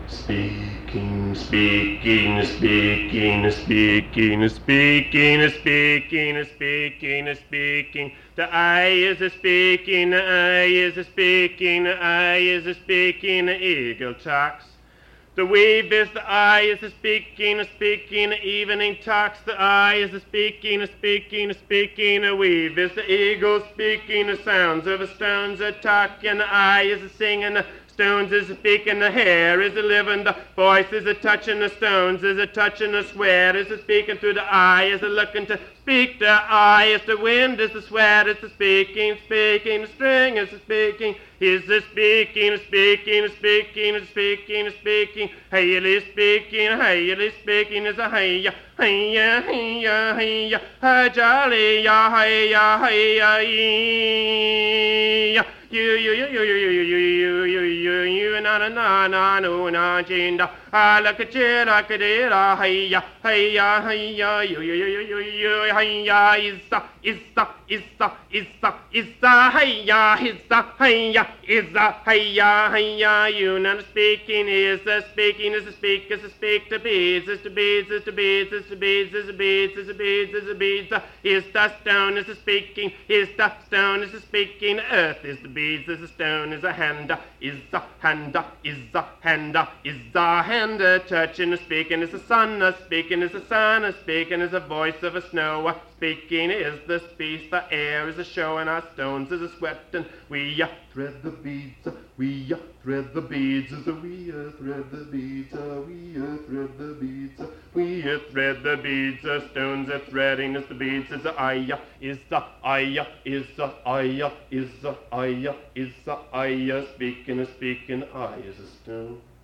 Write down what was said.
Speaking, speaking, speaking, speaking, speaking, speaking, speaking, speaking. The I is a speaking, the I is a speaking, the I is a speaking, the eagle talks. The wave is the I is a speaking, the evening talks. The I is a speaking, the wave is the eagle speaking, the sounds of the stones are talking. The I is a singing, the stones is a speaking, the hair is a living, the voice is a touching, the stones is a touching, the sweat is a speaking through the eye is a looking to speak. The eye is the wind, is the sweat, is the speaking, the string is the speaking. Is the speaking, speaking, speaking, speaking, speaking, hayly speaking is a hiya, hiya, hiya, hiya, ha jolly, ya, hiya, hiya, you, na, no, na, jinda, like a chair, like a deer, hiya, hiya, hiya, you, hiya, is the, hiya, is the hiya, you not speaking, is the speaking, is the speak, is the speak, the beads, is the beads, is the beads, is the beads, is the beads, is the beads, is the beads, is the stone, is the speaking, is the stone, is the speaking, earth is the beads, is the stone, is the hand, is the hand, is the hand, is the hand, touching, the speaking, is the sun, speaking, is the sun, speaking, is the voice of a snow, speaking is the speech, the air is a show, and our stones is a sweat, and we thread the beads, we thread the beads, as we thread the beads, we thread the beads, we thread the beads, stones are threading as the beads, is the aya, is the aya, is the aya, is the aya, is the aya, speaking, I is a stone.